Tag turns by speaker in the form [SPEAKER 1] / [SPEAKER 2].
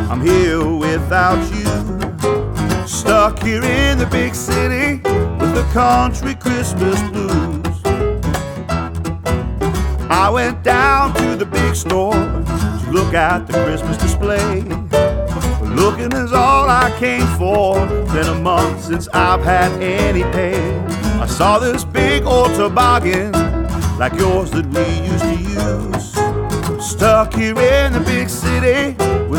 [SPEAKER 1] I'm here without you. Stuck here in the big city with the country Christmas blues. I went down to the big store to look at the Christmas display. Looking is all I came for. Been a month since I've had any pay. I saw this big old toboggan like yours that we used to use. Stuck here in the big city with